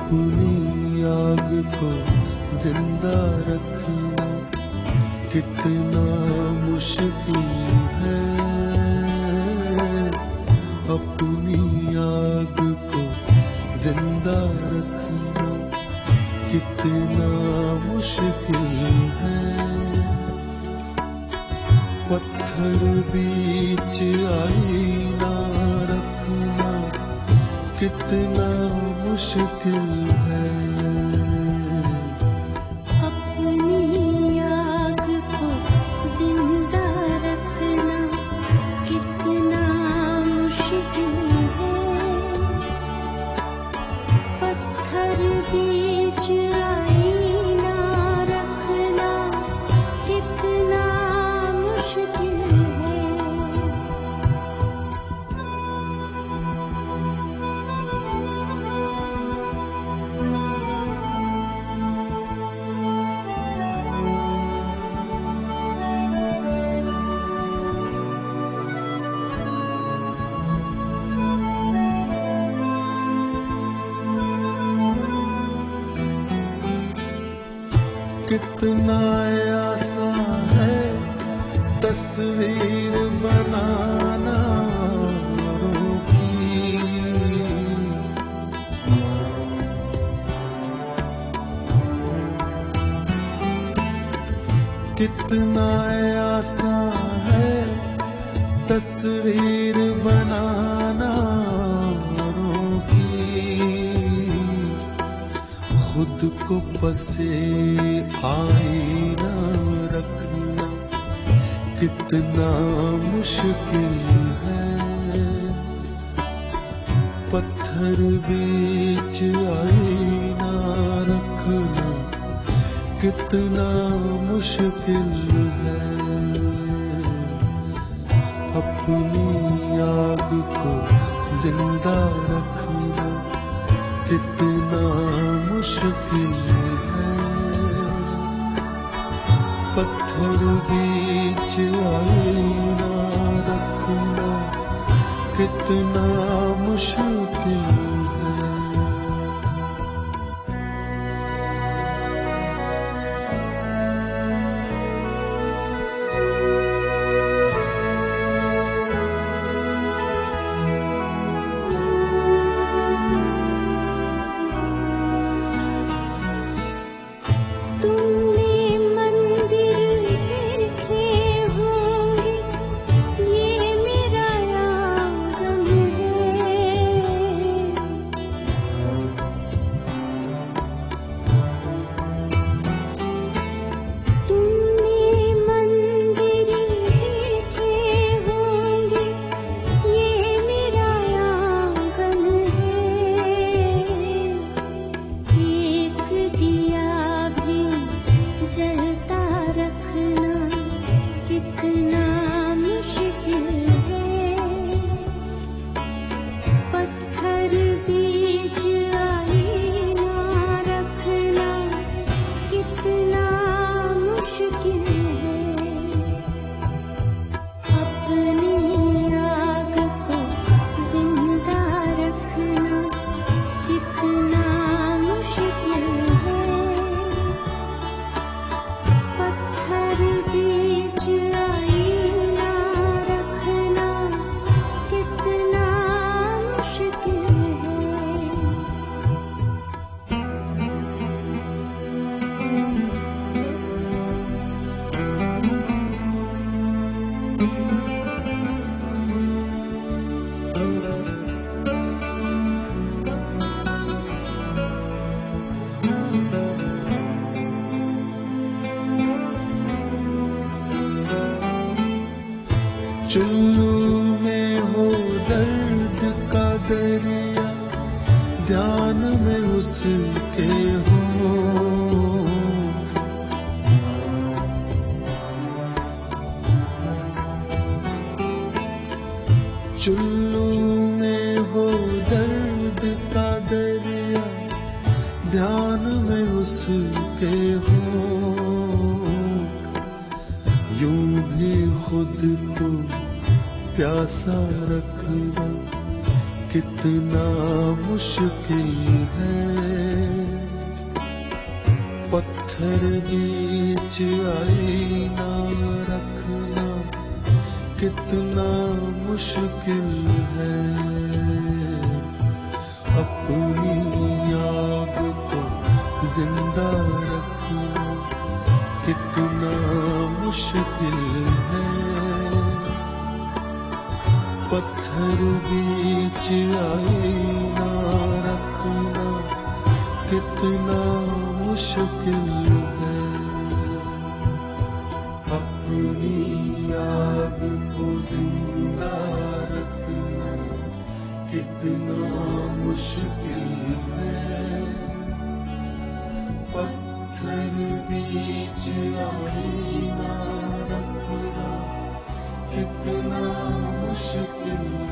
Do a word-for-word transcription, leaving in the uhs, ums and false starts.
अपनी आग को जिंदा रखना कितना मुश्किल है। अपनी आग को जिंदा रखना कितना मुश्किल है। पत्थर बीच आईना रखना कितना मुश्किल है। अपनी आग को जिंदा रखना कितना मुश्किल है। पत्थर बीच आईना रखना कितना मुश्किल है। कितना आसान है तस्वीर बनाना औरों की। कितना आसान है तस्वीर बनाना औरों की। खुद को बसे आईना रखना कितना मुश्किल है। पत्थर बीच आईना रखना कितना मुश्किल है। अपनी आग को जिंदा रखना कितना मुश्किल है। पत्थर बीच आईना रखना कितना मुश्किल है। चुल्लू में हो दर्द का दरिया ध्यान में उसके हो। चुल्लू में हो दर्द का दरिया ध्यान में उसके हो। यूं भी खुद को प्यासा रखना कितना मुश्किल है। पत्थर बीच आईना रखना कितना मुश्किल है, अपनी याद को जिंदा रखना कितना मुश्किल है। पत्थर बीच आईना रखना कितना मुश्किल है, अपनी याद को जिंदा रखना कितना मुश्किल है। पत्थर बीच आईना रखना कितना मुश्किल